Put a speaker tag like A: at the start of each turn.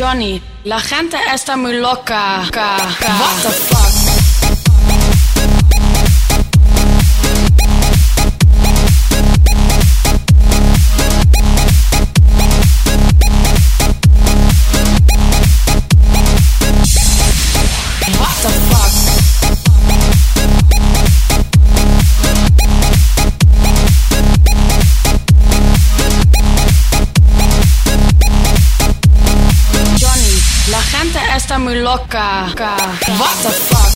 A: Johnny, la gente está muy loca. What the fuck? La gente está muy loca. What the fuck?